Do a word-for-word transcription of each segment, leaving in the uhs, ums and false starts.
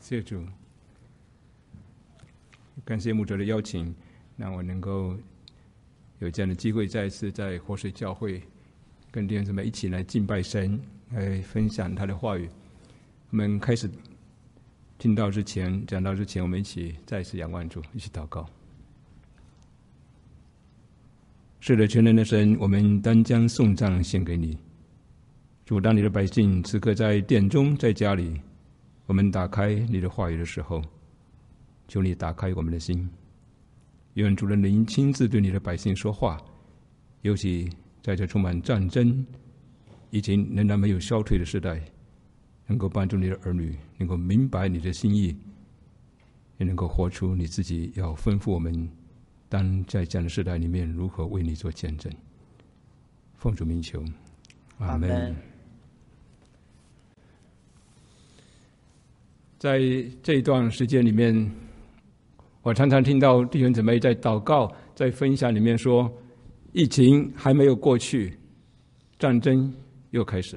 谢主，感谢牧者的邀请，让我能够有这样的机会，再一次在活水教会跟弟兄姊妹一起来敬拜神，来分享他的话语。我们开始听到之前，讲到之前，我们一起再一次仰望主，一起祷告。是的，全能的神，我们单将颂赞献给你。主，当你的百姓此刻在殿中，在家里，我们打开你的话语的时候，求你打开我们的心，愿主的灵亲自对你的百姓说话，尤其在这充满战争以及仍然没有消退的时代，能够帮助你的儿女能够明白你的心意，也能够活出你自己要吩咐我们当在这样的时代里面如何为你做见证。奉主名求，阿们。在这一段时间里面，我常常听到弟兄姊妹在祷告，在分享里面说，疫情还没有过去，战争又开始了。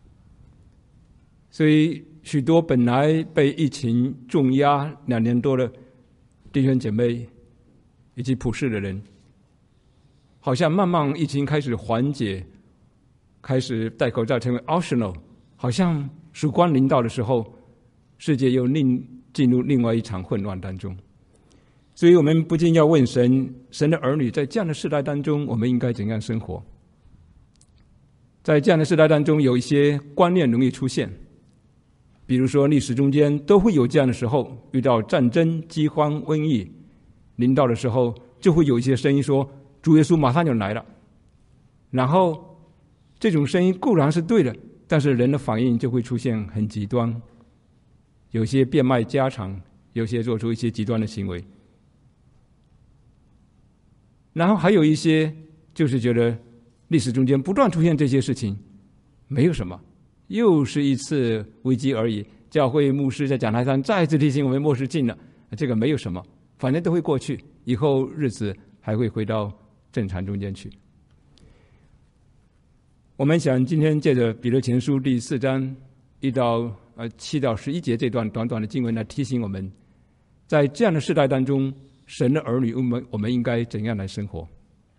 所以许多本来被疫情重压两年多的弟兄姐妹以及普世的人，好像慢慢疫情开始缓解，开始戴口罩成为 optional， 好像曙光临到的时候，世界又另进入另外一场混乱当中。所以我们不禁要问神，神的儿女在这样的世代当中，我们应该怎样生活？在这样的世代当中，有一些观念容易出现，比如说历史中间都会有这样的时候，遇到战争、饥荒、瘟疫临到的时候，就会有一些声音说主耶稣马上就来了。然后这种声音固然是对的，但是人的反应就会出现很极端，有些变卖家产，有些做出一些极端的行为。然后还有一些就是觉得历史中间不断出现这些事情，没有什么，又是一次危机而已。教会牧师在讲台上再次提醒我们末世近了，这个没有什么，反正都会过去，以后日子还会回到正常中间去。我们想今天借着彼得前书第四章一到呃七到十一节这段短短的经文来提醒我们，在这样的世代当中，神的儿女我们我们应该怎样来生活？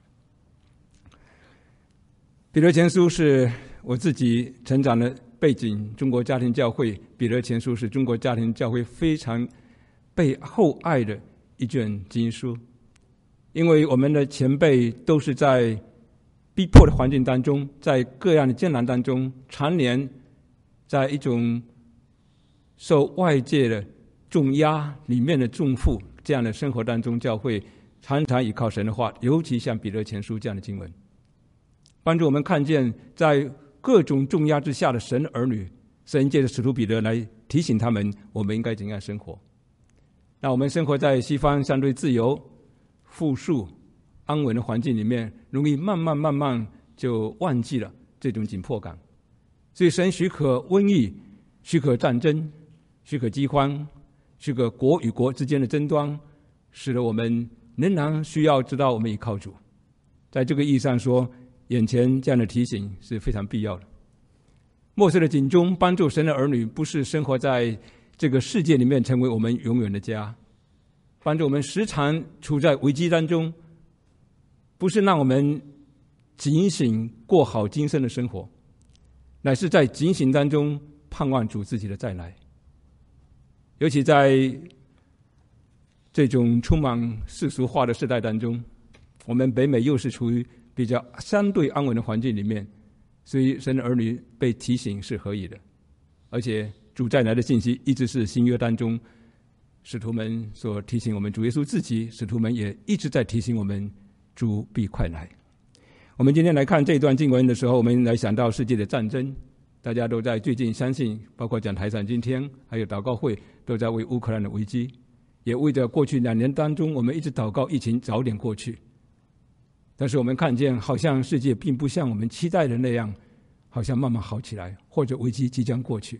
彼得前书是我自己成长的背景，中国家庭教会，彼得前书是中国家庭教会非常被厚爱的一卷经书，因为我们的前辈都是在逼迫的环境当中，在各样的艰难当中，常年在一种受外界的重压里面的重负这样的生活当中，教会常常依靠神的话，尤其像彼得前书这样的经文，帮助我们看见在各种重压之下的神的儿女，神借着使徒彼得来提醒他们，我们应该怎样生活。那我们生活在西方相对自由、富庶、安稳的环境里面，容易慢慢慢慢就忘记了这种紧迫感。所以神许可瘟疫，许可战争，许可饥荒，许可国与国之间的争端，使得我们仍然需要知道我们依靠主。在这个意义上说，眼前这样的提醒是非常必要的。末世的警钟帮助神的儿女不是生活在这个世界里面成为我们永远的家，帮助我们时常处在危机当中，不是让我们警醒过好今生的生活，乃是在警醒当中盼望主自己的再来。尤其在这种充满世俗化的时代当中，我们北美又是处于比较相对安稳的环境里面，所以神的儿女被提醒是合宜的。而且主再来的信息一直是新约当中使徒们所提醒我们，主耶稣自己使徒们也一直在提醒我们，主必快来。我们今天来看这段经文的时候，我们来想到世界的战争，大家都在最近相信，包括讲台上今天还有祷告会，都在为乌克兰的危机，也为着过去两年当中我们一直祷告疫情早点过去。但是我们看见好像世界并不像我们期待的那样，好像慢慢好起来，或者危机即将过去。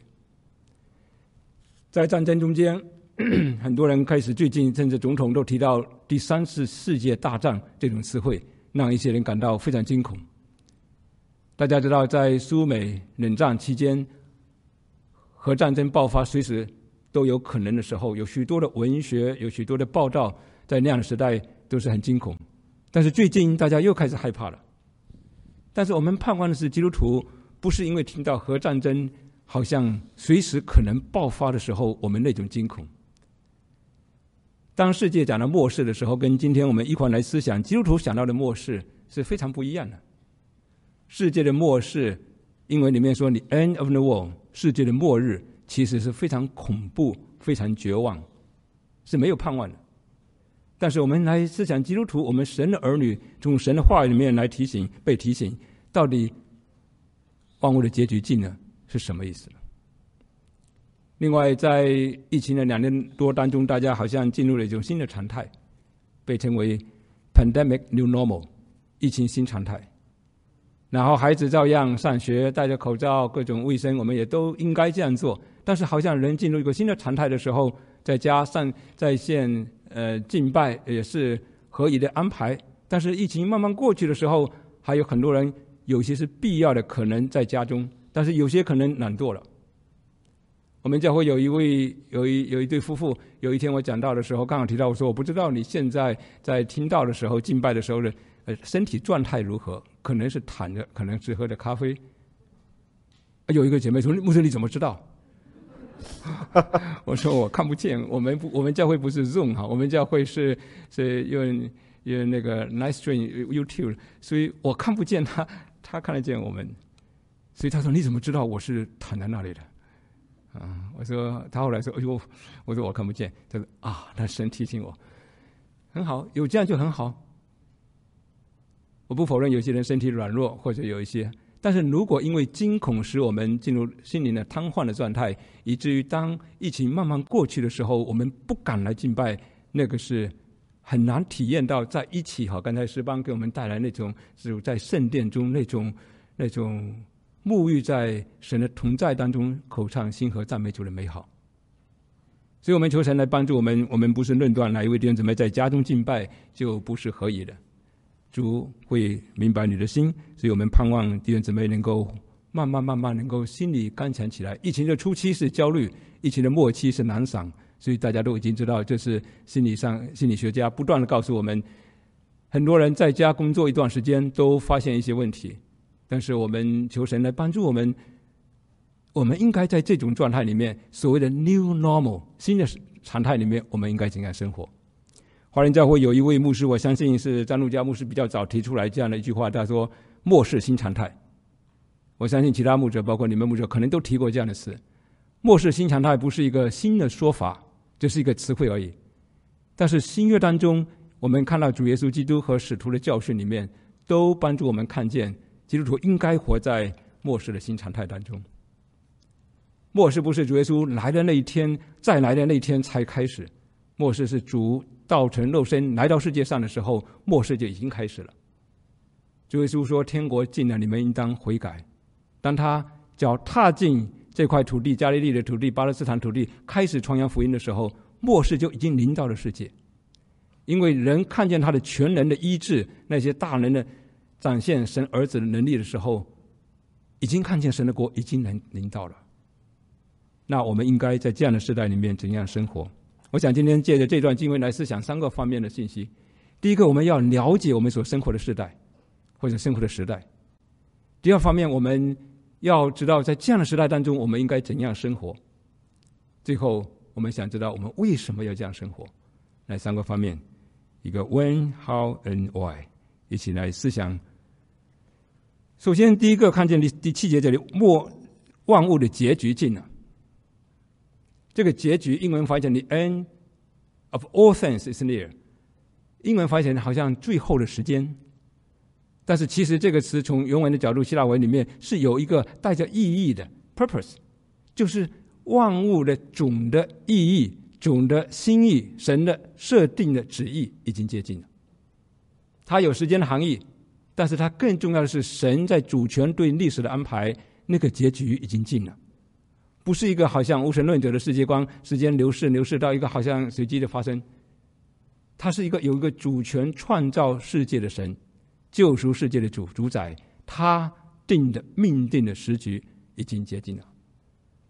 在战争中间，很多人开始最近甚至总统都提到第三次世界大战这种词汇，让一些人感到非常惊恐。大家知道在苏美冷战期间，核战争爆发随时都有可能的时候，有许多的文学，有许多的报道，在那样的时代都是很惊恐。但是最近大家又开始害怕了。但是我们盼望的是，基督徒不是因为听到核战争好像随时可能爆发的时候，我们那种惊恐。当世界讲到末世的时候，跟今天我们一块来思想基督徒想到的末世是非常不一样的。世界的末世，英文里面说 the end of the world， 世界的末日其实是非常恐怖，非常绝望，是没有盼望的。但是我们来思想基督徒，我们神的儿女，从神的话语里面来提醒，被提醒，到底万物的结局近了是什么意思？另外，在疫情的两年多当中，大家好像进入了一种新的常态，被称为 pandemic new normal， 疫情新常态。然后孩子照样上学，戴着口罩，各种卫生我们也都应该这样做。但是好像人进入一个新的常态的时候，在家上在线呃敬拜也是合理的安排。但是疫情慢慢过去的时候，还有很多人有些是必要的，可能在家中，但是有些可能懒惰了。我们教会有一位有一有一对夫妇，有一天我讲道的时候，刚好提到，我说我不知道你现在在听道的时候、敬拜的时候的呃身体状态如何，可能是躺着，可能是喝着咖啡。有一个姐妹说：“牧师你怎么知道？”我说我看不见，我们不我们教会不是 Zoom 哈，我们教会是是用用那个 Live Stream YouTube， 所以我看不见他，他看得见我们。所以他说：“你怎么知道我是躺在那里的？”啊，我说，他后来说：“哎呦，我说我看不见。”他说：“啊，那神提醒我，很好，有这样就很好。”我不否认有些人身体软弱，或者有一些，但是如果因为惊恐使我们进入心灵的瘫痪的状态，以至于当疫情慢慢过去的时候，我们不敢来敬拜，那个是很难体验到在一起。好，刚才诗班给我们带来那种只在圣殿中那种那种。沐浴在神的同在当中，口唱心和赞美主的美好。所以我们求神来帮助我们，我们不是论断哪一位弟兄姊妹在家中敬拜就不是合宜的，主会明白你的心，所以我们盼望弟兄姊妹能够慢慢慢慢能够心里刚强起来。疫情的初期是焦虑，疫情的末期是懒散，所以大家都已经知道，这是心理上心理学家不断的告诉我们，很多人在家工作一段时间都发现一些问题。但是我们求神来帮助我们，我们应该在这种状态里面，所谓的 new normal 新的常态里面，我们应该怎样生活？华人教会有一位牧师，我相信是张路加牧师比较早提出来这样的一句话，他说：“末世新常态。”我相信其他牧者，包括你们牧者，可能都提过这样的词。末世新常态不是一个新的说法，这是一个词汇而已。但是新约当中，我们看到主耶稣基督和使徒的教训里面，都帮助我们看见。基督徒应该活在末世的新常态当中。末世不是主耶稣来的那一天，再来的那一天才开始，末世是主道成肉身来到世界上的时候，末世就已经开始了。主耶稣说：“天国近了，你们应当悔改。”当他脚踏进这块土地，加利利的土地、巴勒斯坦土地，开始传扬福音的时候，末世就已经临到了世界。因为人看见他的全能的医治，那些大能的展现神儿子的能力的时候，已经看见神的国已经能临到了。那我们应该在这样的时代里面怎样生活？我想今天借着这段经文来思想三个方面的信息。第一个，我们要了解我们所生活的时代或者生活的时代。第二方面，我们要知道在这样的时代当中我们应该怎样生活。最后我们想知道我们为什么要这样生活。那三个方面，一个 when, how and why，一起来思想。首先第一个，看见第第七节这里，末万物的结局近了。这个结局英文翻译成 the end of all things is near， 英文翻译成好像最后的时间，但是其实这个词从原文的角度，希腊文里面是有一个带着意义的 purpose， 就是万物的总的意义、总的心意、神的设定的旨意已经接近了。它有时间的含义，但是它更重要的是神在主权对历史的安排，那个结局已经近了。不是一个好像无神论者的世界观，时间流逝流逝到一个好像随机的发生。它是一个有一个主权创造世界的神，救赎世界的主主宰，他定的命定的时局已经接近了。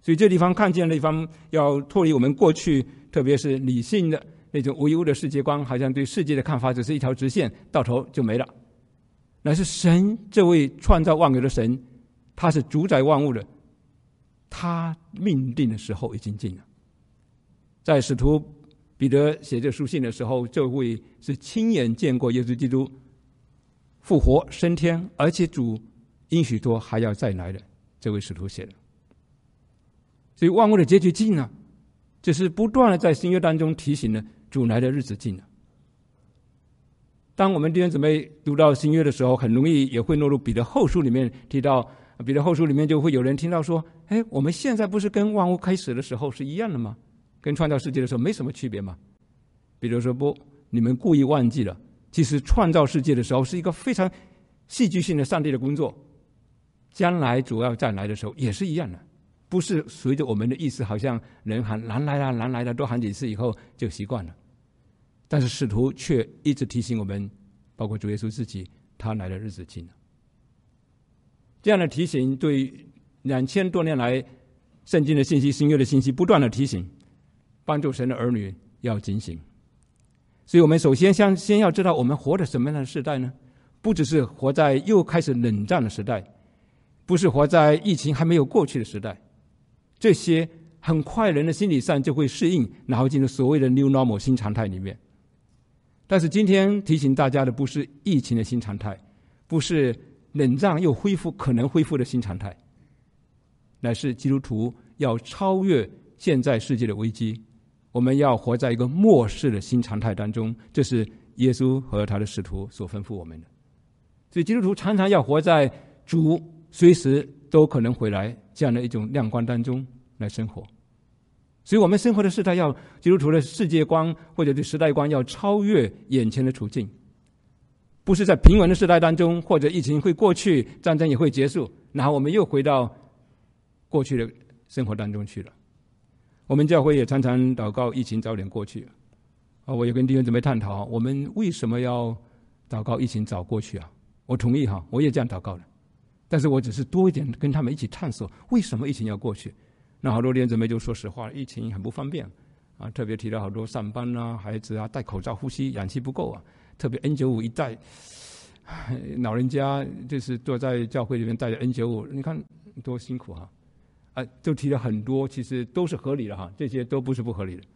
所以这地方看见的地方要脱离我们过去特别是理性的那种唯物的世界观，好像对世界的看法只是一条直线，到头就没了。乃是神这位创造万有的神，他是主宰万物的，他命定的时候已经近了。在使徒彼得写这书信的时候，这位是亲眼见过耶稣基督复活升天，而且主应许多还要再来的这位使徒写的。所以万物的结局近了，只是不断的在新约当中提醒了主来的日子近了。当我们弟兄姊妹读到新约的时候，很容易也会落入彼得后书里面提到，彼得后书里面就会有人听到说，哎，我们现在不是跟万物开始的时候是一样的吗？跟创造世界的时候没什么区别吗？彼得说不，你们故意忘记了，其实创造世界的时候是一个非常戏剧性的上帝的工作，将来主要再来的时候也是一样的，不是随着我们的意思，好像人喊来来了来来了多喊几次以后就习惯了。但是使徒却一直提醒我们，包括主耶稣自己，他来的日子近了。这样的提醒对两千多年来圣经的信息、新约的信息不断的提醒，帮助神的儿女要警醒。所以我们首先先先要知道我们活在什么样的时代呢？不只是活在又开始冷战的时代，不是活在疫情还没有过去的时代，这些很快人的心理上就会适应，然后进入所谓的 new normal 新常态里面。但是今天提醒大家的不是疫情的新常态，不是冷战又恢复可能恢复的新常态，乃是基督徒要超越现在世界的危机，我们要活在一个末世的新常态当中，这是耶稣和他的使徒所吩咐我们的。所以基督徒常常要活在主随时都可能回来这样的一种亮光当中来生活。所以我们生活的时代要基督徒的世界观或者对时代观要超越眼前的处境，不是在平稳的时代当中，或者疫情会过去，战争也会结束，然后我们又回到过去的生活当中去了。我们教会也常常祷告疫情早点过去啊，我也跟弟兄姊妹探讨，我们为什么要祷告疫情早过去啊？我同意哈，我也这样祷告的，但是我只是多一点跟他们一起探索为什么疫情要过去。那好多弟兄姊妹就说实话，疫情很不方便啊，特别提到好多上班啊、孩子啊戴口罩呼吸氧气不够啊，特别 N 九十五 一戴，老人家就是坐在教会里面戴着 N 九十五， 你看多辛苦哈啊，就提了很多，其实都是合理的哈，这些都不是不合理的。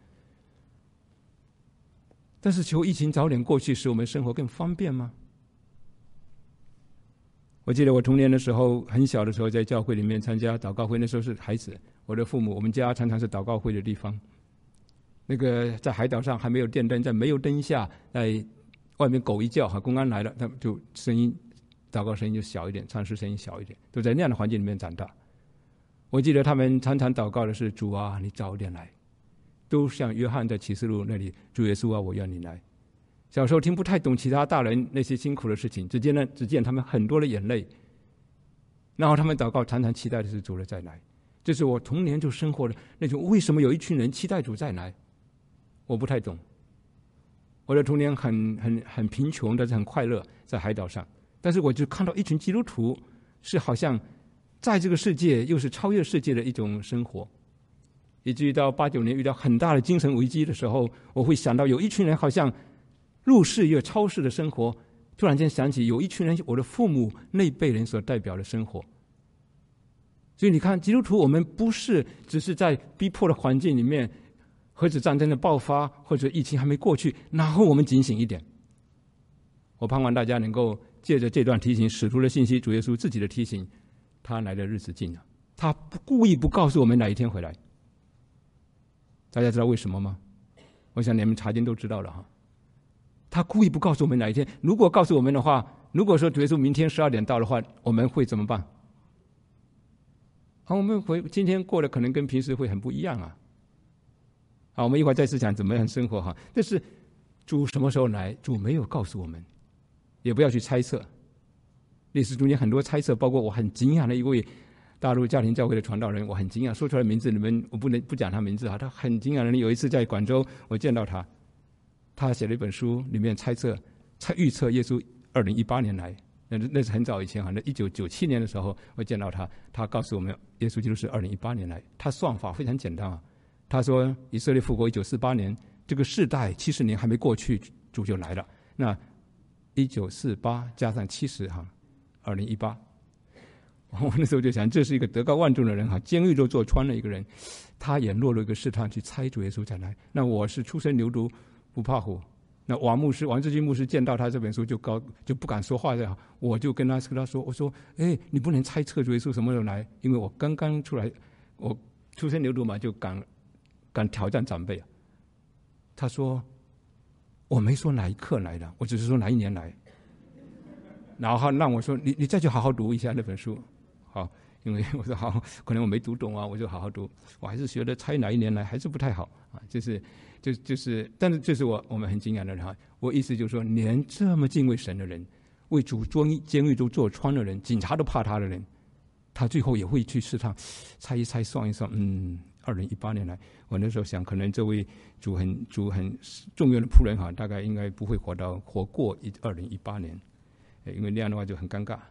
但是求疫情早点过去，使我们生活更方便吗？我记得我童年的时候，很小的时候在教会里面参加祷告会，那时候是孩子，我的父母，我们家常常是祷告会的地方。那个在海岛上还没有电灯，在煤油灯下，在外面狗一叫，哈，公安来了，他们就声音，祷告声音就小一点，唱诗声音小一点，都在那样的环境里面长大。我记得他们常常祷告的是：主啊，你早点来。都像约翰在启示录那里，主耶稣啊，我要你来。小时候听不太懂其他大人那些辛苦的事情，只见呢，只见他们很多的眼泪。然后他们祷告，常常期待的是主的再来。这是我童年就生活的那种，为什么有一群人期待主再来？我不太懂。我的童年很很很贫穷，但是很快乐，在海岛上。但是我就看到一群基督徒，是好像在这个世界又是超越世界的一种生活。以至于到八九年遇到很大的精神危机的时候，我会想到有一群人好像入世又超世的生活，突然间想起有一群人，我的父母那辈人所代表的生活。所以你看，基督徒我们不是只是在逼迫的环境里面，核子战争的爆发或者疫情还没过去，然后我们警醒一点。我盼望大家能够借着这段提醒，使徒的信息，主耶稣自己的提醒，他来的日子近了，他不故意不告诉我们哪一天回来。大家知道为什么吗？我想你们查经都知道了哈。他故意不告诉我们哪一天，如果告诉我们的话，如果说主耶稣明天十二点到的话，我们会怎么办？好，我们会今天过得可能跟平时会很不一样啊。好，我们一会儿再次讲怎么样生活哈。但是主什么时候来，主没有告诉我们，也不要去猜测。历史中间很多猜测，包括我很惊讶的一位大陆家庭教会的传道人，我很惊讶，说出来名字你们我不能不讲他名字啊。他很惊讶的，有一次在广州我见到他，他写了一本书，里面猜测、猜预测耶稣二零一八年来那那是很早以前，好像一九九七年的时候，我见到他，他告诉我们，耶稣基督是二零一八年来。他算法非常简单啊，他说以色列复国一九四八年，这个世代七十年还没过去，主就来了。那一九四八加上七十哈，二零一八。我那时候就想，这是一个德高望重的人哈，监狱都坐穿了一个人，他也落了一个试探去猜主耶稣再来。那我是初生牛犊不怕虎。那王牧师王志军牧师见到他这本书就高就不敢说话了，我就跟他跟他说，我说哎，你不能猜测主耶稣什么时候来，因为我刚刚出来，我初生牛犊嘛，就敢敢挑战长辈。他说我没说哪一刻来的，我只是说哪一年来。然后他让我说你你再去好好读一下那本书。好，因为我说好，可能我没读懂啊，我就好好读。我还是觉得猜哪一年来还是不太好啊，就是就就是，但是这是我我们很惊讶的人哈。我意思就是说，连这么敬畏神的人，为主捉监狱都坐穿的人，警察都怕他的人，他最后也会去试探，猜一猜，算一算，嗯，二零一八年来，我那时候想，可能这位主很主很重要的仆人哈，大概应该不会活到活过一二零一八年，因为那样的话就很尴尬。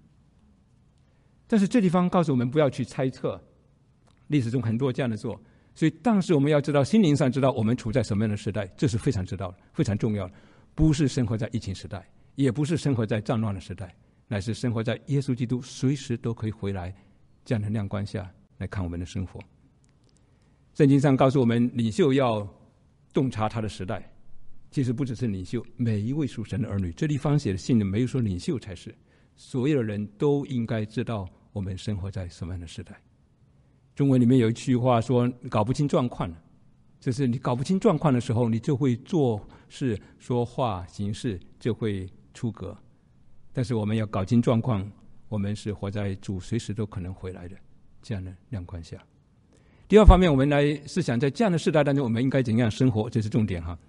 但是这地方告诉我们不要去猜测，历史中很多这样的做，所以当时我们要知道心灵上知道我们处在什么样的时代，这是非常知道的，非常重要的。不是生活在疫情时代，也不是生活在战乱的时代，乃是生活在耶稣基督随时都可以回来这样的亮光下来看我们的生活。圣经上告诉我们，领袖要洞察他的时代，其实不只是领袖，每一位属神的儿女，这地方写的信里没有说领袖才是，所有的人都应该知道我们生活在什么样的时代。中文里面有一句话说，搞不清状况，就是你搞不清状况的时候，你就会做事说话行事就会出格。但是我们要搞清状况，我们是活在主随时都可能回来的这样的亮光下。第二方面，我们来思想在这样的世代当中，我们应该怎样生活，这是重点哈。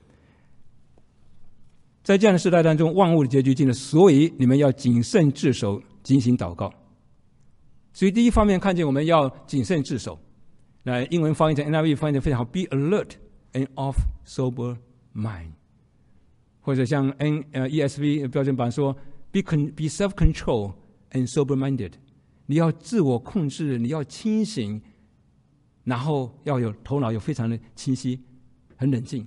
在这样的世代当中，万物的结局近了，所以你们要谨慎自守，警醒祷告。所以第一方面看见我们要谨慎自守，那英文翻译成 N I V 翻译的非常好 ，Be alert and of sober mind， 或者像 N 呃 E S V 标准版说 Be con, be self-control and sober-minded， 你要自我控制，你要清醒，然后要有头脑，有非常的清晰，很冷静。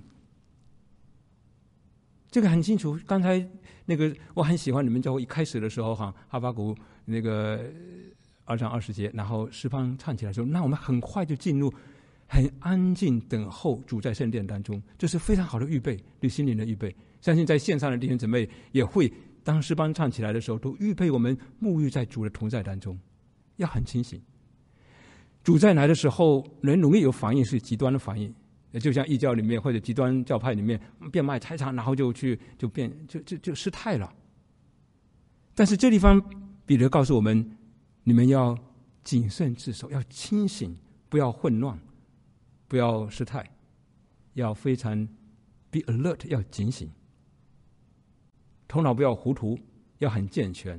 这个很清楚。刚才那个我很喜欢你们教会一开始的时候哈，哈巴谷那个二章二十节，然后诗班唱起来说，那我们很快就进入很安静等候主在圣殿当中，这是非常好的预备，对心灵的预备。相信在线上的弟兄姊妹也会，当诗班唱起来的时候，都预备我们沐浴在主的同在当中，要很清醒。主在来的时候，人容易有反应，是极端的反应，就像异教里面或者极端教派里面变卖财产，然后就去就变就就就失态了。但是这地方彼得告诉我们，你们要谨慎自守，要清醒，不要混乱，不要失态，要非常 be alert， 要警醒，头脑不要糊涂，要很健全。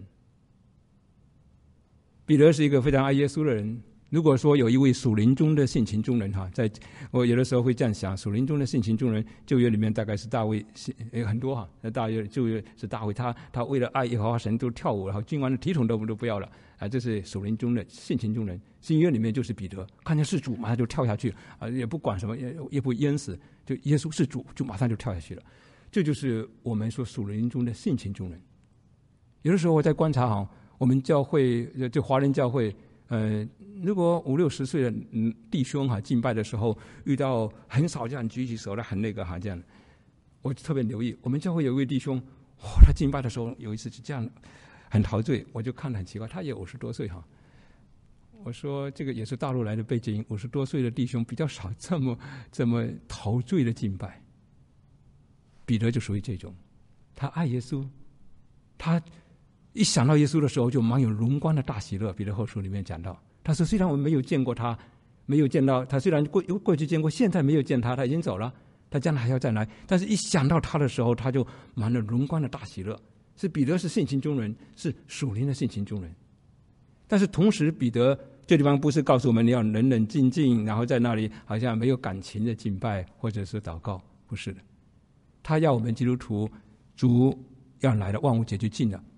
彼得是一个非常爱耶稣的人。如果说有一位属灵中的性情中人哈，在我有的时候会这样想，属灵中的性情中人，旧约里面大概是大卫，有很多哈，那大约旧约是大卫，他他为了爱耶和华神都跳舞，然后君王的体统都都不要了啊，这是属灵中的性情中人。新约里面就是彼得，看见是主马上就跳下去啊，也不管什么，也也不淹死，就耶稣是主，就马上就跳下去了。这就是我们说属灵中的性情中人。有的时候我在观察哈，我们教会就华人教会。呃，如果五六十岁的嗯弟兄哈敬拜的时候，遇到很少这样举起手来很那个哈这样，我特别留意。我们教会有一位弟兄，哇，他敬拜的时候有一次是这样，很陶醉，我就看得很奇怪，他也五十多岁哈。我说这个也是大陆来的背景，五十多岁的弟兄比较少这么这么陶醉的敬拜。彼得就属于这种，他爱耶稣，他。一想到耶稣的时候，就满有荣光的大喜乐。彼得后书里面讲到，他说虽然我们没有见过他，没有见到他，虽然过过去见过，现在没有见他，他已经走了，他将来还要再来。但是一想到他的时候，他就满了荣光的大喜乐。是彼得是性情中人，是属灵的性情中人。但是同时，彼得这地方不是告诉我们你要冷冷静静，然后在那里好像没有感情的敬拜或者是祷告，不是的。他要我们基督徒，主要来了，万物结局近了。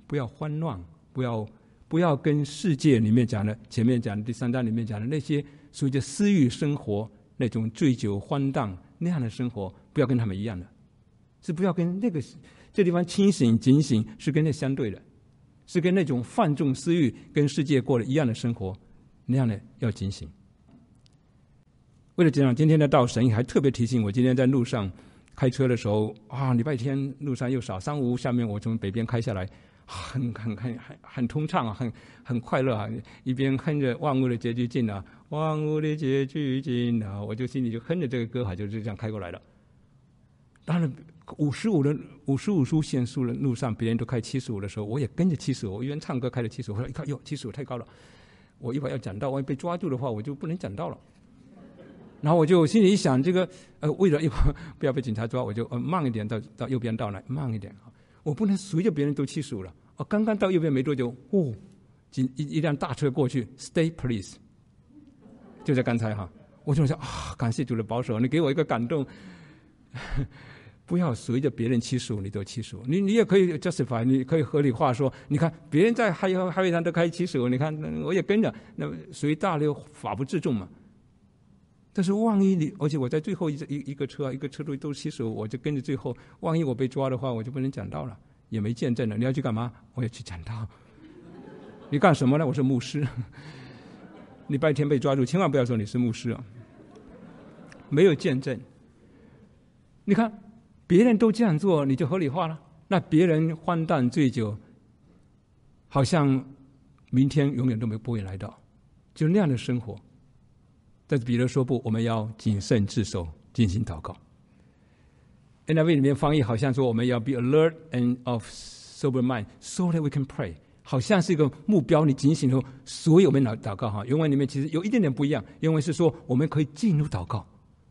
不要慌乱，不要不要跟世界里面讲的前面讲的第三章里面讲的那些所谓的私欲生活，那种醉酒荒诞那样的生活，不要跟他们一样的，是不要跟那个这地方清醒警醒是跟那相对的，是跟那种放纵私欲跟世界过的一样的生活，那样的要警醒。为了讲今天的道，神还特别提醒我，今天在路上开车的时候啊，礼拜天路上又少，三五下面我从北边开下来，很很很很很通畅啊，很很快乐啊，一边哼着万物的结局近啊，万物的结局近啊，我就心里就哼着这个歌哈，就是这样开过来了。当然五十五的五十五速限速的路上，别人都开七十五的时候，我也跟着七十五，我一边唱歌开了七十五，后来一看，哟，七十五太高了，我一会儿要讲道，万一被抓住的话，我就不能讲道了。然后我就心里一想，这个呃，为了一会儿不要被警察抓，我就呃慢一点到到右边道来，慢一点啊，我不能随着别人都七十五了。哦，刚刚到右边没多久，哦，一一辆大车过去 ，Stay please， 就在刚才哈，我就想啊，感谢主的保守，你给我一个感动，不要随着别人七十五，你都七十五，你你也可以 justify， 你可以合理化说，你看别人在海海会上都开七十五，你看我也跟着，那随大流法不自重嘛。但是万一你，而且我在最后一一一个车，一个车队都七十五，我就跟着最后，万一我被抓的话，我就不能讲道了，也没见证了。你要去干嘛？我要去讲道。你干什么呢？我是牧师。礼拜天被抓住，千万不要说你是牧师啊，没有见证。你看别人都这样做，你就合理化了。那别人荒诞醉酒，好像明天永远都没不会来到，就那样的生活。但是彼得说不，我们要谨慎自守，进行祷告。N I V 里面翻译好像说我们要 be alert and of sober mind, so that we can pray， 好像是一个目标，你警醒后，所以我们祷告哈。原文里面其实有一点点不一样，原文是说我们可以进入祷告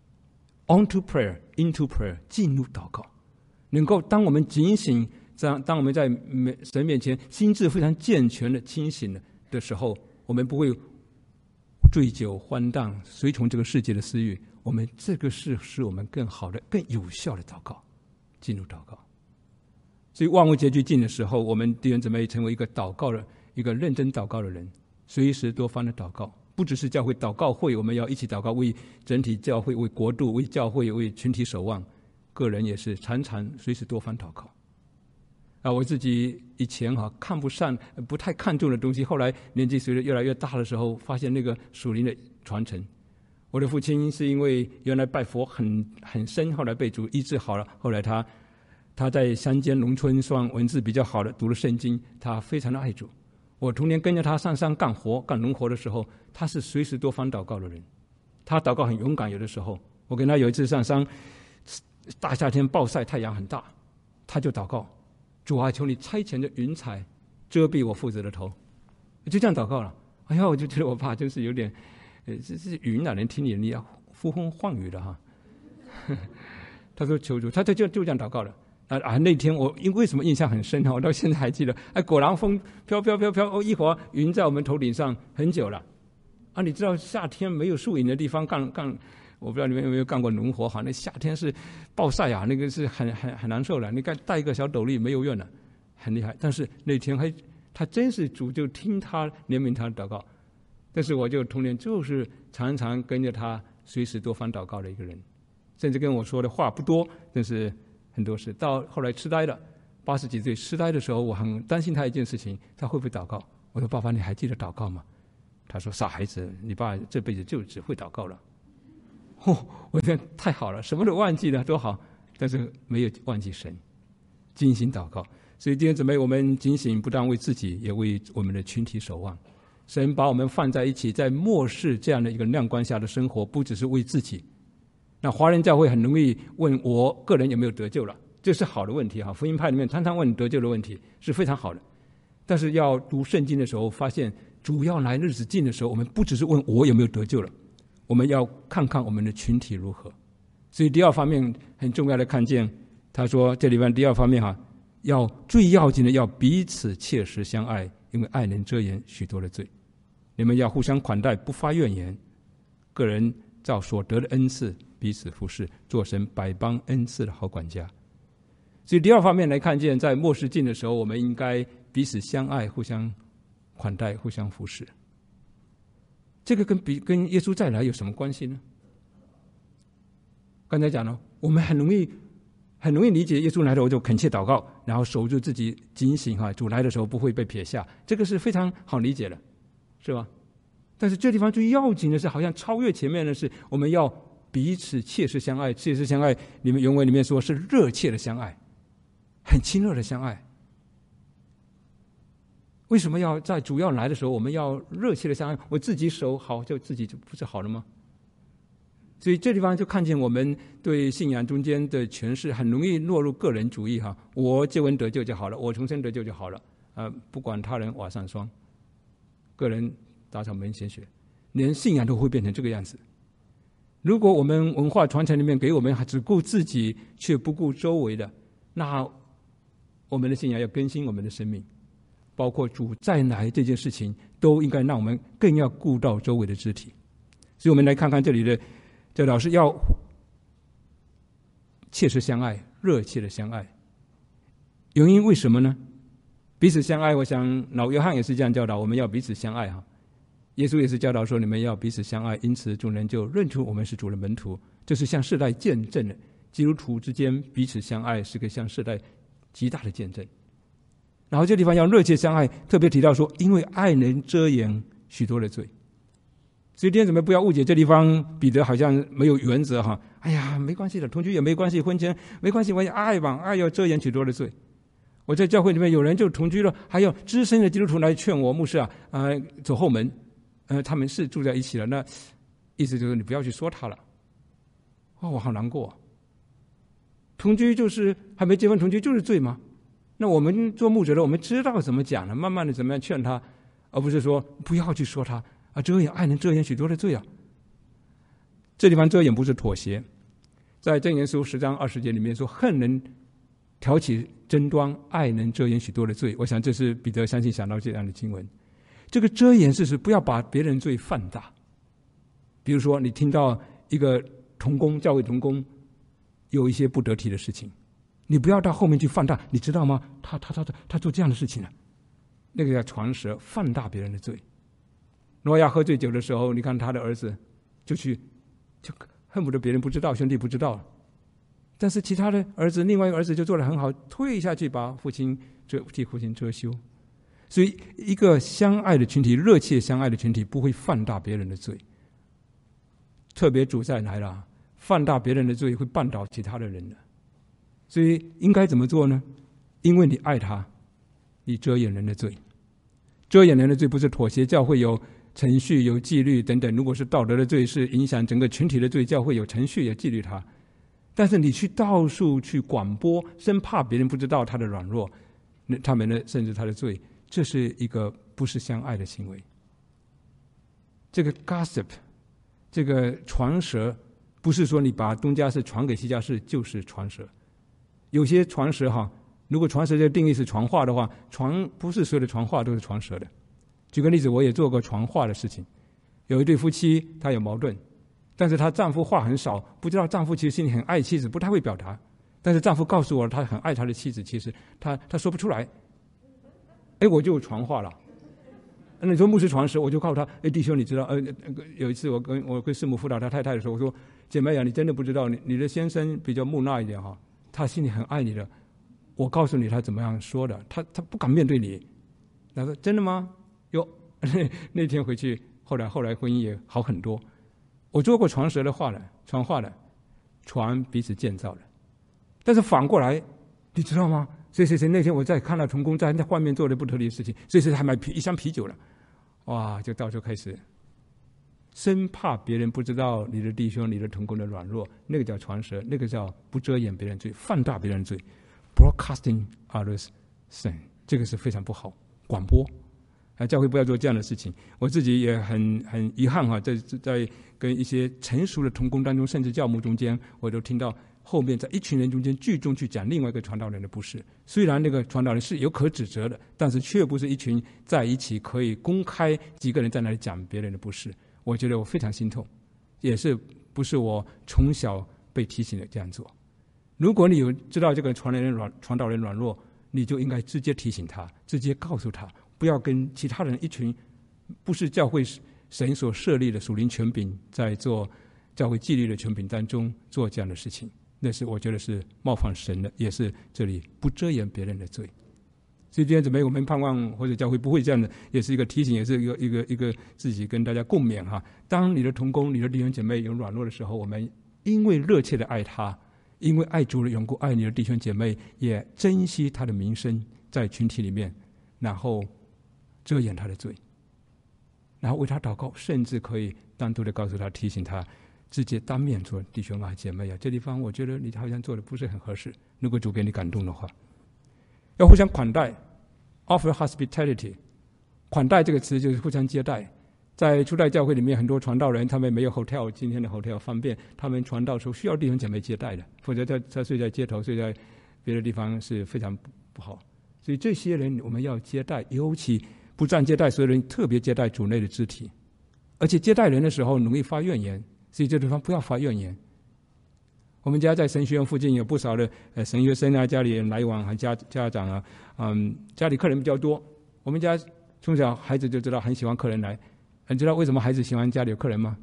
，onto prayer, into prayer， 进入祷告，能够当我们警醒，当当我们在神面前心智非常健全的清醒的的时候，我们不会醉酒荒诞，随从这个世界的私欲，我们这个是使我们更好的、更有效的祷告，进入祷告。所以万物结局近的时候，我们弟兄姊妹成为一个祷告的、一个认真祷告的人，随时多方的祷告，不只是教会祷告会，我们要一起祷告，为整体教会、为国度、为教会、为群体守望，个人也是常常随时多方祷告。啊，我自己以前哈、啊、看不上、不太看重的东西，后来年纪随着越来越大的时候，发现那个属灵的传承。我的父亲是因为原来拜佛很很深，后来被主医治好了，后来他他在乡间农村算文字比较好的，读了圣经，他非常的爱主。我童年跟着他上山干活、干农活的时候，他是随时多方祷告的人。他祷告很勇敢，有的时候我跟他有一次上山，大夏天暴晒，太阳很大，他就祷告。主啊，求你差遣的云彩遮蔽我父子的头，就这样祷告了。哎呀，我就觉得我爸就是有点，呃，这是云哪能听你？你要呼风唤雨的哈。他说求主，他就就就这样祷告了。啊啊！那天我因为什么印象很深哈，我到现在还记得。哎，果然风飘飘飘飘，哦，一会儿云在我们头顶上很久了。啊，你知道夏天没有树荫的地方干干。我不知道你们有没有干过农活哈？那夏天是暴晒啊，那个是很很很难受的。你看带一个小斗笠没有用的，很厉害。但是那天还他真是主就听他怜悯他的祷告。但是我就童年就是常常跟着他随时多方祷告的一个人，甚至跟我说的话不多，但是很多事。到后来痴呆了，八十几岁痴呆的时候，我很担心他一件事情，他会不会祷告？我说爸爸，你还记得祷告吗？他说傻孩子，你爸这辈子就只会祷告了。哦，我觉得太好了，什么都忘记了，多好！但是没有忘记神，精心祷告。所以弟兄姊妹，我们警醒，不但为自己，也为我们的群体守望。神把我们放在一起，在末世这样的一个亮光下的生活，不只是为自己。那华人教会很容易问我个人有没有得救了，这是好的问题哈。福音派里面常常问得救的问题，是非常好的。但是要读圣经的时候，发现主要来日子近的时候，我们不只是问我有没有得救了。我们要看看我们的群体如何，所以第二方面很重要的看见，他说这里面第二方面哈，要最要紧的要彼此切实相爱，因为爱能遮掩许多的罪。你们要互相款待，不发怨言，个人照所得的恩赐彼此服侍，做神百般恩赐的好管家。所以第二方面来看见，在末世近的时候，我们应该彼此相爱、互相款待、互相服侍。这个跟比跟耶稣再来有什么关系呢？刚才讲了，我们很容易很容易理解耶稣来的时候就恳切祷告，然后守住自己警醒哈，主来的时候不会被撇下，这个是非常好理解的，是吧？但是这地方最要紧的是，好像超越前面的是，我们要彼此切实相爱。切实相爱，里面原文里面说是热切的相爱，很亲热的相爱。为什么要在主要来的时候，我们要热切的相爱？我自己守好，就自己就不是好了吗？所以这地方就看见我们对信仰中间的诠释很容易落入个人主义哈，我救恩得救就好了，我重生得救就好了，呃，不管他人瓦上霜，个人打草门鲜血，连信仰都会变成这个样子。如果我们文化传承里面给我们只顾自己却不顾周围的，那我们的信仰要更新我们的生命，包括主再来这件事情都应该让我们更要顾到周围的肢体。所以我们来看看这里的这老师要切实相爱，热切的相爱。原因为什么呢？彼此相爱，我想老约翰也是这样教导我们要彼此相爱哈。耶稣也是教导说你们要彼此相爱，因此众人就认出我们是主的门徒。这是向世代见证的，基督徒之间彼此相爱是个向世代极大的见证。然后这地方要热切相爱，特别提到说因为爱能遮掩许多的罪。所以弟兄姊妹不要误解，这地方彼得好像没有原则哈，哎呀没关系的，同居也没关系，婚前没关系，我要爱吧，爱要遮掩许多的罪。我在教会里面有人就同居了，还有资深的基督徒来劝我，牧师啊，呃，走后门，呃，他们是住在一起了，那意思就是你不要去说他了。哦，我好难过。同居就是还没结婚，同居就是罪吗？那我们做牧者的，我们知道怎么讲了，慢慢的怎么样劝他，而不是说不要去说他啊，遮掩爱能遮掩许多的罪啊。这地方遮掩不是妥协，在箴言书十章二十节里面说，恨能挑起争端，爱能遮掩许多的罪。我想这是彼得相信想到这样的经文。这个遮掩是指不要把别人罪放大。比如说你听到一个同工教会同工有一些不得体的事情，你不要到后面去放大，你知道吗？他他他他他做这样的事情了，那个叫传舌，放大别人的罪。挪亚喝醉酒的时候，你看他的儿子就去就恨不得别人不知道，兄弟不知道。但是其他的儿子，另外一个儿子就做得很好，退下去把父亲遮替父亲遮羞。所以一个相爱的群体，热切相爱的群体不会放大别人的罪。特别主再来了，放大别人的罪会绊倒其他的人的。所以应该怎么做呢？因为你爱他，你遮掩人的罪。遮掩人的罪不是妥协，教会有程序有纪律等等，如果是道德的罪，是影响整个群体的罪，教会有程序有纪律他。但是你去到处去广播，生怕别人不知道他的软弱，他们的甚至他的罪，这是一个不是相爱的行为。这个 gossip， 这个传舌，不是说你把东家事传给西家事就是传舌。有些传舌哈，如果传舌的定义是传话的话，传不是所有的传话都是传舌的。举个例子，我也做过传话的事情。有一对夫妻，他有矛盾。但是她丈夫话很少，不知道丈夫其实心里很爱妻子，不太会表达。但是丈夫告诉我他很爱他的妻子，其实他他说不出来。哎，我就传话了。那你说牧师传时，我就告诉他：哎，弟兄，你知道？呃，有一次我跟我跟师母辅导他太太的时候，我说：姐妹呀，你真的不知道，你你的先生比较木讷一点哈，他心里很爱你的。我告诉你他怎么样说的，他他不敢面对你。他说：真的吗？哟，那天回去，后来后来婚姻也好很多。我做过传舌的话了，传话的，传彼此建造的。但是反过来，你知道吗？谁谁谁那天我在看到同工在在外面做的不得体的事情，谁谁还买啤一箱啤酒了，哇！就到时候开始，生怕别人不知道你的弟兄、你的同工的软弱，那个叫传舌，那个叫不遮掩别人罪，放大别人罪 ，broadcasting others sin， 这个是非常不好，广播。啊，教会不要做这样的事情。我自己也很很遗憾哈，在在跟一些成熟的同工当中，甚至教牧中间，我都听到后面在一群人中间聚众去讲另外一个传道人的不是。虽然那个传道人是有可指责的，但是却不是一群在一起可以公开几个人在那里讲别人的不是。我觉得我非常心痛，也是不是我从小被提醒的这样做。如果你有知道这个传人软传道人软弱， 你就应该直接提醒他，直接告诉他，不要跟其他人一群不是教会神所设立的属灵权柄在做教会纪律的权柄当中做这样的事情，那是我觉得是冒犯神的，也是这里不遮掩别人的罪。所以今天姊妹，我们盼望或者教会不会这样的，也是一个提醒，也是一个一个一个自己跟大家共勉哈。当你的同工、你的弟兄姐妹有软弱的时候，我们因为热切的爱他，因为爱主的缘故，爱你的弟兄姐妹，也珍惜他的名声在群体里面，然后遮掩他的罪，然后为他祷告，甚至可以单独的告诉他，提醒他，直接当面说弟兄啊姐妹啊，这地方我觉得你好像做的不是很合适，如果主给你感动的话，要互相款待 offer hospitality。 款待这个词就是互相接待。在初代教会里面，很多传道人他们没有 hotel， 今天的 hotel 方便，他们传道时候需要弟兄姐妹接待的，否则他他睡在街头，睡在别的地方是非常不好。所以这些人我们要接待，尤其不但接待所有人，特别接待主内的肢体。而且接待人的时候容易发怨言，所以这地方不要发怨言。我们家在神学院附近有不少的呃神学生啊，家里人来往和家家长啊，嗯，家里客人比较多。我们家从小孩子就知道很喜欢客人来。你知道为什么孩子喜欢家里有客人吗？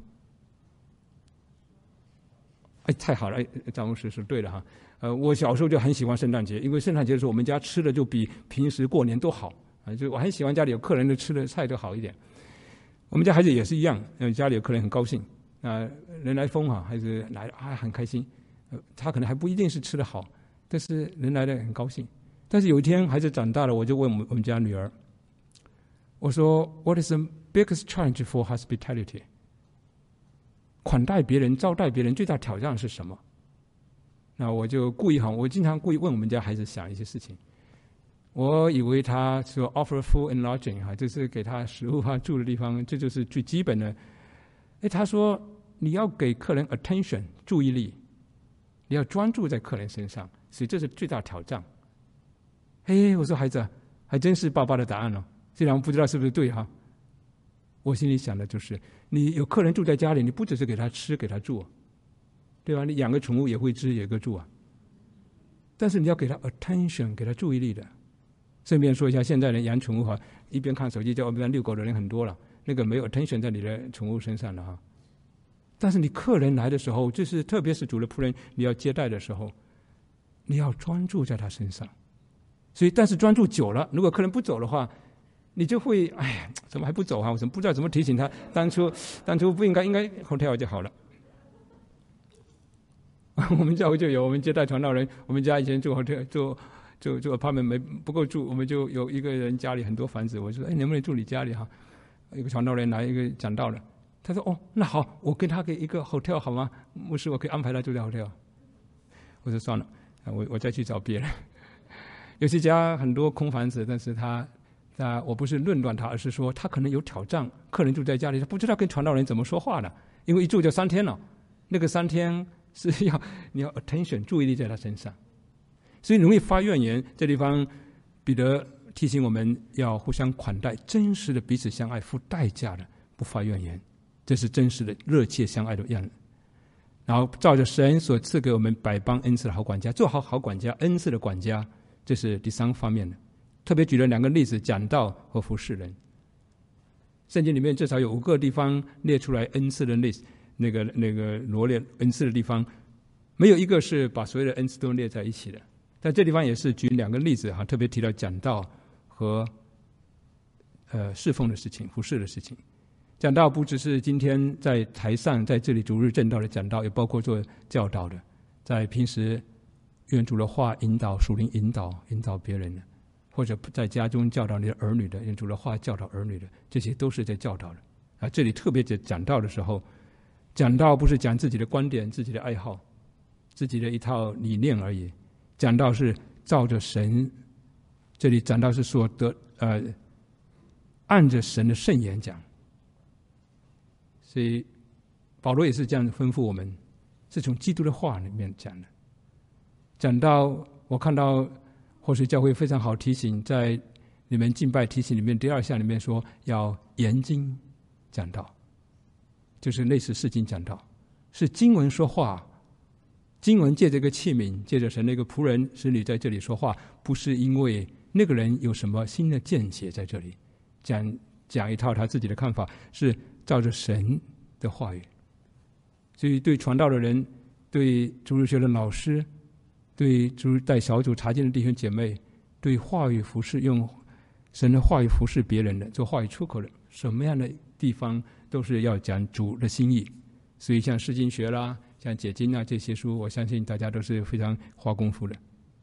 哎，太好了，哎，张牧师是对的哈。呃，我小时候就很喜欢圣诞节，因为圣诞节的时候我们家吃的就比平时过年都好啊，就我很喜欢家里有客人的吃的菜都好一点。我们家孩子也是一样，呃，家里有客人很高兴啊、呃，人来疯哈，孩子来啊很开心。呃，他可能还不一定是吃的好，但是人来的很高兴。但是有一天孩子长大了，我就问我们我们家女儿，我说 What is the biggest challenge for hospitality？ 款待别人、招待别人最大挑战是什么？那我就故意哈，我经常故意问我们家孩子想一些事情。我以为他说 offer food and lodging 哈，就是给他食物啊、住的地方，这就是最基本的。哎，他说你要给客人 attention 注意力，你要专注在客人身上，所以这是最大挑战。嘿，我说孩子，还真是爸爸的答案哦，虽然不知道是不是对哈。我心里想的就是，你有客人住在家里，你不只是给他吃给他住，对吧？你养个宠物也会吃也会住啊。但是你要给他 attention， 给他注意力的。顺便说一下，现在人养宠物哈，一边看手机在外面遛狗的人很多了，那个没有 attention 在你的宠物身上了哈。但是你客人来的时候，就是特别是主的仆人，你要接待的时候，你要专注在他身上。所以，但是专注久了，如果客人不走的话，你就会哎呀，怎么还不走啊？我怎么不知道怎么提醒他？当初当初不应该，应该 hotel 就好了。我们教会就有，我们接待传道人，我们家以前住 hotel 住住住 apartment 没不够住，我们就有一个人家里很多房子，我就说哎，能不能住你家里哈？一个传道人来，一个讲道的，他说哦，那好，我跟他给一个 hotel 好吗？牧师，我可以安排他住在 hotel。我说算了，我我再去找别人。有些家很多空房子，但是他。那我不是论断他，而是说他可能有挑战。客人住在家里，他不知道跟传道人怎么说话呢，因为一住就三天了。那个三天是要你要 attention 注意力在他身上，所以容易发怨言。这地方彼得提醒我们要互相款待，真实的彼此相爱，付代价的不发怨言，这是真实的热切相爱的样子。然后照着神所赐给我们百般恩赐的好管家，做好好管家，恩赐的管家，这是第三方面的。特别举了两个例子，讲道和服侍人。圣经里面至少有五个地方列出来恩赐的 list， 那个那个罗列恩赐的地方，没有一个是把所有的恩赐都列在一起的。但这地方也是举两个例子哈，特别提到讲道和呃侍奉的事情、服侍的事情。讲道不只是今天在台上在这里主日正道的讲道，也包括做教导的，在平时用主的话引导、属灵引导、引导别人的。或者在家中教导你的儿女的，用主的话教导儿女的，这些都是在教导的啊。这里特别在讲道的时候，讲道不是讲自己的观点、自己的爱好、自己的一套理念而已，讲道是照着神，这里讲道是说的呃，按着神的圣言讲。所以保罗也是这样吩咐我们，是从基督的话里面讲的。讲到我看到。或是教会非常好提醒，在你们敬拜提醒里面第二项里面说要研经讲道，就是类似释经讲道，是经文说话， 经文借这个器皿，借着神的一个仆人使女在这里说话，不是因为那个人有什么新的见解在这里讲讲一套他自己的看法，是照着神的话语。所以对传道的人，对主日学的老师，对主带小组查经的弟兄姐妹，对话语服侍，用神的话语服侍别人的，做话语出口的，什么样的地方都是要讲主的心意。所以像释经学啦，像解经啊这些书，我相信大家都是非常花功夫的。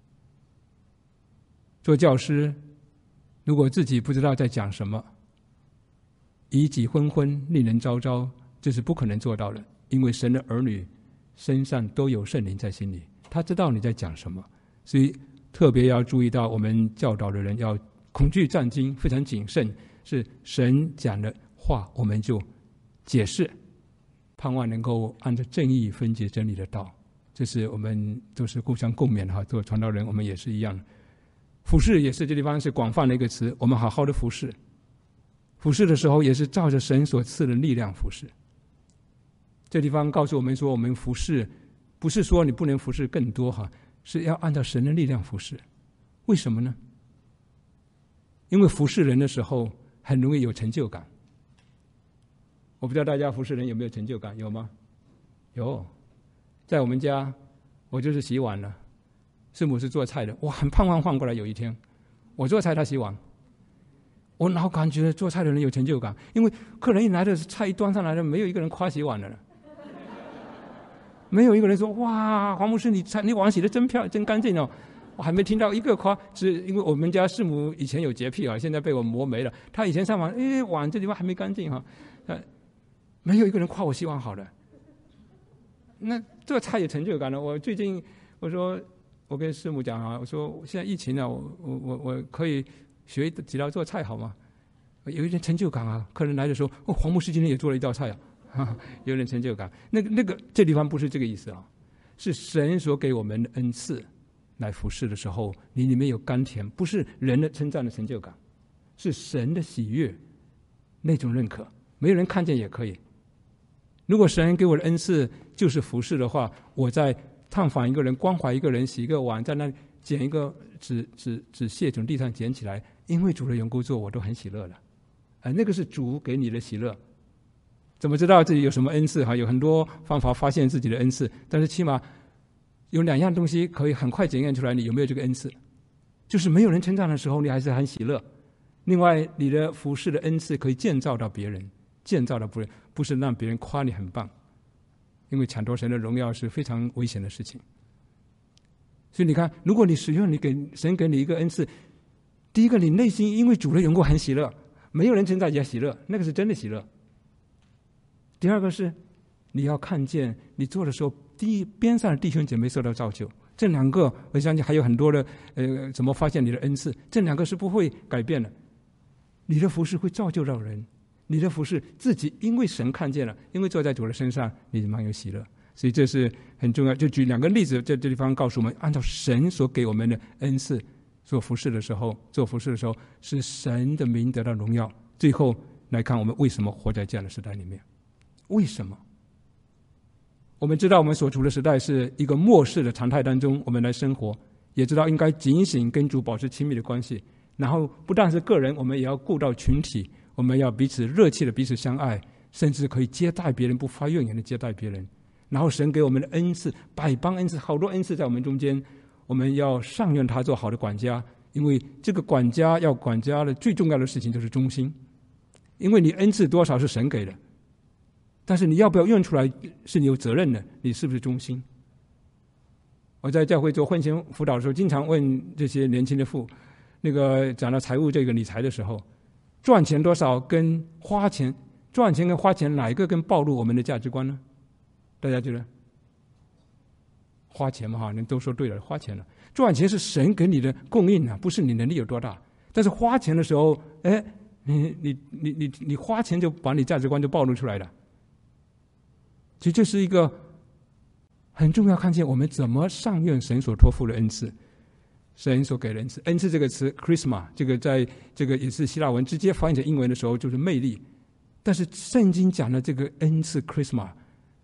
做教师，如果自己不知道在讲什么，以己昏昏，令人昭昭，这是不可能做到的。因为神的儿女身上都有圣灵在心里，他知道你在讲什么，所以特别要注意到，我们教导的人要恐惧战惊，非常谨慎，是神讲的话我们就解释，盼望能够按照正义分解真理的道。这是我们都是互相共勉哈，做传道人我们也是一样。服侍也是这地方是广泛的一个词，我们好好的服侍，服侍的时候也是照着神所赐的力量服侍。这地方告诉我们说，我们服侍不是说你不能服侍更多哈，是要按照神的力量服侍。为什么呢？因为服侍人的时候很容易有成就感。我不知道大家服侍人有没有成就感？有吗？有。在我们家，我就是洗碗了，师母是做菜的，我很盼望换过来有一天我做菜他洗碗，我老感觉做菜的人有成就感，因为客人一来的菜一端上来了，没有一个人夸洗碗的了，没有一个人说哇黄牧师你菜你碗洗得真漂亮真干净哦，我还没听到一个夸。是因为我们家师母以前有洁癖啊，现在被我磨没了，她以前上碗哎碗这地方还没干净哈，没有一个人夸我洗碗好了。那这菜有成就感了。我最近我说我跟师母讲啊，我说现在疫情了，我我我我可以学几道做菜好吗？有一点成就感啊。客人来的时候，哦，黄牧师今天也做了一道菜啊，哈哈，有点成就感。那个那个这地方不是这个意思啊，是神所给我们的恩赐来服侍的时候，你里面有甘甜，不是人的称赞的成就感，是神的喜悦那种认可，没有人看见也可以。如果神给我的恩赐就是服侍的话，我在探访一个人，关怀一个人，洗一个碗，在那里捡一个纸纸纸屑从地上捡起来，因为主的缘故做，我都很喜乐了。啊，那个是主给你的喜乐。怎么知道自己有什么恩赐？哈，有很多方法发现自己的恩赐，但是起码有两样东西可以很快检验出来你有没有这个恩赐，就是没有人称赞的时候，你还是很喜乐。另外，你的服侍的恩赐可以建造到别人，建造到别人，不是让别人夸你很棒。因为抢夺神的荣耀是非常危险的事情。所以你看，如果你使用你给神给你一个恩赐，第一个你内心因为主的缘故很喜乐，没有人称赞也喜乐，那个是真的喜乐。第二个是你要看见你做的时候，第一边上的弟兄姐妹受到造就，这两个我相信还有很多的呃，怎么发现你的恩赐，这两个是不会改变的。你的服事会造就到人，你的服事自己因为神看见了，因为坐在主的身上，你蛮有喜乐。所以这是很重要。就举两个例子，在这地方告诉我们，按照神所给我们的恩赐做服事的时候，做服事的时候是神的名得到荣耀。最后来看我们为什么活在这样的时代里面。为什么？我们知道我们所处的时代是一个末世的常态当中，我们来生活，也知道应该警醒跟主保持亲密的关系，然后不但是个人，我们也要顾到群体，我们要彼此热切的彼此相爱，甚至可以接待别人，不发怨言的接待别人。然后神给我们的恩赐，百般恩赐，好多恩赐在我们中间，我们要上任他做好的管家，因为这个管家要管家的最重要的事情就是忠心，因为你恩赐多少是神给的，但是你要不要用出来是你有责任的，你是不是忠心？我在教会做婚前辅导的时候，经常问这些年轻的父，那个讲到财务这个理财的时候，赚钱多少跟花钱，赚钱跟花钱哪一个更暴露我们的价值观呢？大家觉得？花钱嘛哈，你都说对了，花钱了。赚钱是神给你的供应啊，不是你能力有多大。但是花钱的时候，哎，你你你你你花钱就把你价值观就暴露出来了。其实这是一个很重要，看见我们怎么上任神所托付的恩赐，神所给的恩赐。恩赐这个词 charisma， 这个在这个也是希腊文，直接翻译成英文的时候就是魅力。但是圣经讲的这个恩赐 charisma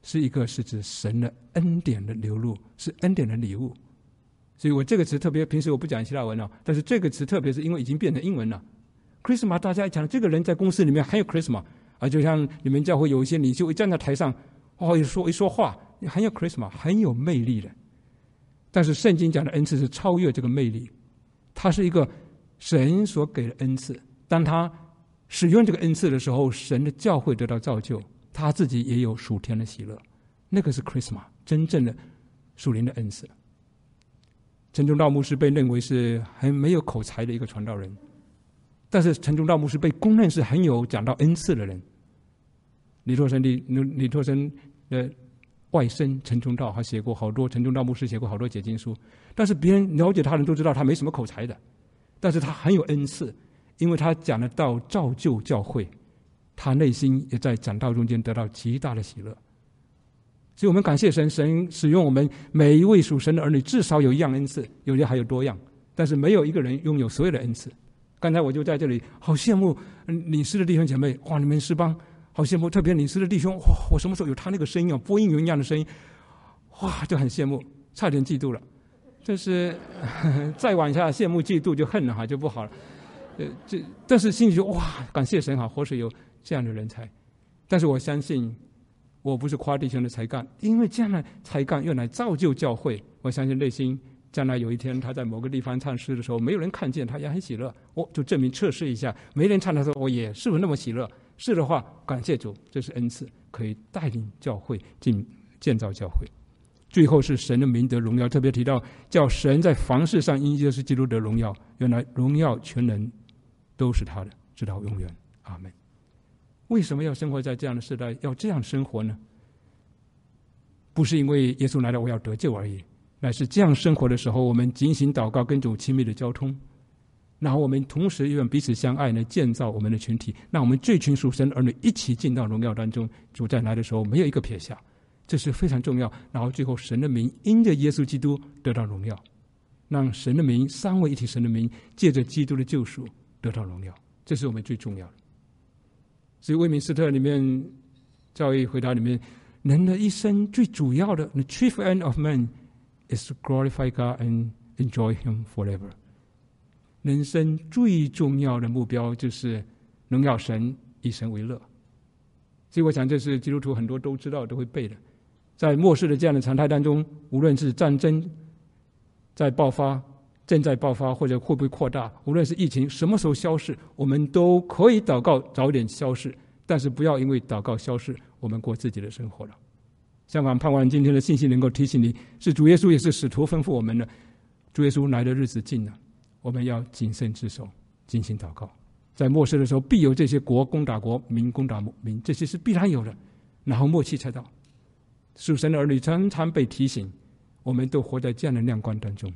是一个是指神的恩典的流露，是恩典的礼物。所以我这个词特别，平时我不讲希腊文了，但是这个词特别是因为已经变成英文了。Charisma 大家讲这个人在公司里面很有 Charisma 啊，就像你们教会有一些领袖一站在台上，哦，一说一说话很有 Charisma， 很有魅力的。但是圣经讲的恩赐是超越这个魅力，它是一个神所给的恩赐。当他使用这个恩赐的时候，神的教会得到造就，他自己也有属天的喜乐，那个是 Charisma 真正的属灵的恩赐。陈忠道牧师被认为是很没有口才的一个传道人，但是陈忠道牧师被公认是很有讲到恩赐的人。李拓生李李拓生的外甥陈忠道，他写过好多，陈忠道牧师写过好多解经书，但是别人了解他的人都知道他没什么口才的，但是他很有恩赐，因为他讲的道造就教会，他内心也在讲道中间得到极大的喜乐。所以我们感谢神，神使用我们每一位属神的儿女，至少有一样恩赐，有些还有多样，但是没有一个人拥有所有的恩赐。刚才我就在这里好羡慕领事的弟兄姐妹，哇，你们诗邦好羡慕，特别领事的弟兄，哇，我什么时候有他那个声音啊，播音员一样的声音，哇，就很羡慕，差点嫉妒了。但是再往下羡慕嫉妒就恨了哈，就不好了。呃，这但是心里就哇，感谢神哈，活水有这样的人才。但是我相信，我不是夸弟兄的才干，因为这样的才干用来造就教会。我相信内心将来有一天他在某个地方唱诗的时候，没有人看见他也很喜乐，我就证明测试一下，没人唱的时候我也是不是那么喜乐？是的话，感谢主，这是恩赐，可以带领教会进建造教会。最后是神的名得荣耀，特别提到叫神在凡事上因耶稣基督得荣耀，原来荣耀全能都是他的，直到永远。阿们。为什么要生活在这样的时代，要这样生活呢？不是因为耶稣来了我要得救而已，乃是这样生活的时候，我们警醒祷告，跟主亲密的交通，然后我们同时愿彼此相爱，来建造我们的群体，让我们这群属神儿女一起进到荣耀当中。主再来的时候没有一个撇下，这是非常重要。然后最后神的名因着耶稣基督得到荣耀，让神的名三位一体神的名借着基督的救赎得到荣耀，这是我们最重要的。所以威敏斯特里面教义回答里面，人的一生最主要的 The chief end of man is to glorify God and enjoy Him forever。 人生最重要的目标就是荣耀神，以神为乐。所以我想这是基督徒很多都知道都会背的。在末世的这样的常态当中，无论是战争在爆发，正在爆发，或者会不会扩大，无论是疫情什么时候消逝，我们都可以祷告早点消逝，但是不要因为祷告消逝我们过自己的生活了。相反，盼望今天的信息能够提醒你，是主耶稣也是使徒吩咐我们的，主耶稣来的日子近了，我们要谨慎自守，谨行祷告。在末世的时候，必有这些国攻打国，民攻打民，这些是必然有的。然后末期才到，属神的儿女常常被提醒，我们都活在这样的亮光当中。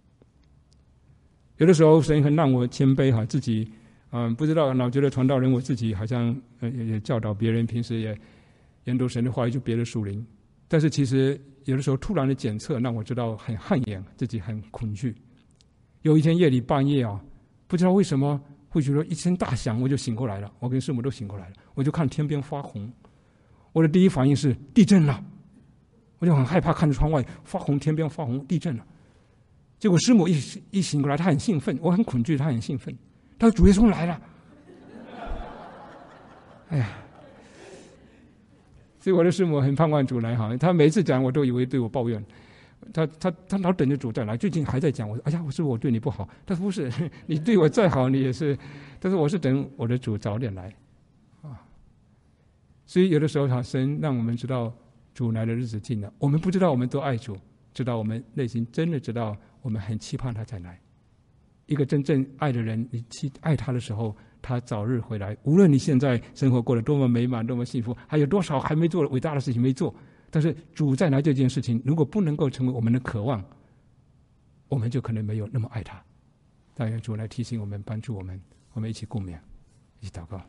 有的时候神很让我谦卑哈，自己嗯、呃、不知道，老觉得传道人我自己好像呃也教导别人，平时也研读神的话语，就别的属灵。但是其实有的时候突然的检测让我知道很汗颜，自己很恐惧。有一天夜里半夜啊，不知道为什么会觉得一声大响，我就醒过来了，我跟师母都醒过来了，我就看天边发红，我的第一反应是地震了，我就很害怕，看着窗外发红，天边发红，地震了。结果师母一一醒过来，她很兴奋，我很恐惧，她很兴奋，她说主耶稣来了。哎呀，所以我的师母很盼望主来哈，她每次讲我都以为对我抱怨，她她她老等着主再来，最近还在讲我，哎呀，我说我对你不好，她说不是，你对我再好你也是，但是我是等我的主早点来啊。所以有的时候神让我们知道主来的日子近了，我们不知道我们都爱主，知道我们内心真的知道我们很期盼他再来。一个真正爱的人，你去爱他的时候，他早日回来。无论你现在生活过得多么美满，多么幸福，还有多少还没做伟大的事情没做，但是主再来这件事情，如果不能够成为我们的渴望，我们就可能没有那么爱他。但愿主来提醒我们，帮助我们，我们一起共勉，一起祷告。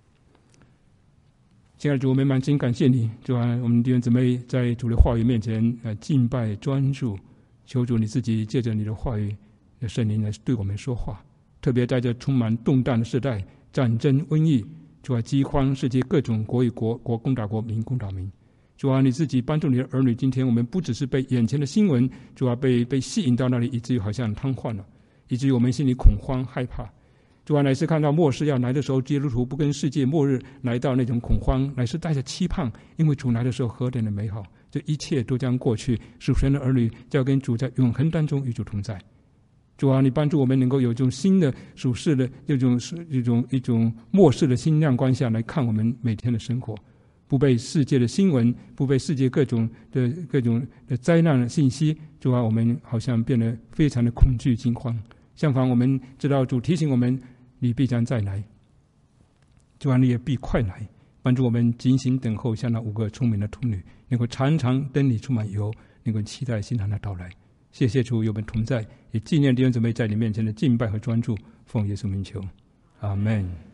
亲爱的主，我们满心感谢你，主啊，我们弟兄姊妹在主的话语面前呃敬拜专注，求主你自己借着你的话语的圣灵来对我们说话。特别在这充满动荡的时代，战争、瘟疫，主啊，饥荒，世界各种国与国，国攻打国，民攻打民， 主啊，你自己帮助你的儿女，今天我们不只是被眼前的新闻，主啊，被被吸引到那里，以至于好像瘫痪了，以至于我们心里恐慌害怕。主啊，乃是看到末世要来的时候，基督徒不跟世界末日来到那种恐慌，乃是带着期盼，因为主来的时候何等的美好，这一切都将过去，属神的儿女就要跟主在永恒当中与主同在。主啊，你帮助我们能够有一种新的属世的一种一种一种末世的新亮光下来看我们每天的生活，不被世界的新闻，不被世界各种的各种的灾难的信息，主啊，我们好像变得非常的恐惧惊慌。相反，我们知道主提醒我们，你必将再来，主啊，你也必快来，帮助我们警醒等候，像那五个聪明的童女，能够常常灯里充满油，能够期待新郎的到来。谢谢主，与我们同在，也纪念弟兄姊妹在你面前的敬拜和专注，奉耶稣名求，阿们。